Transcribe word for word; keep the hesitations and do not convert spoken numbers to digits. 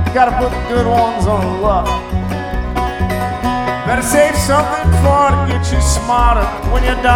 Gotta put the good ones on luck. Better save something for to get you smarter when you're done.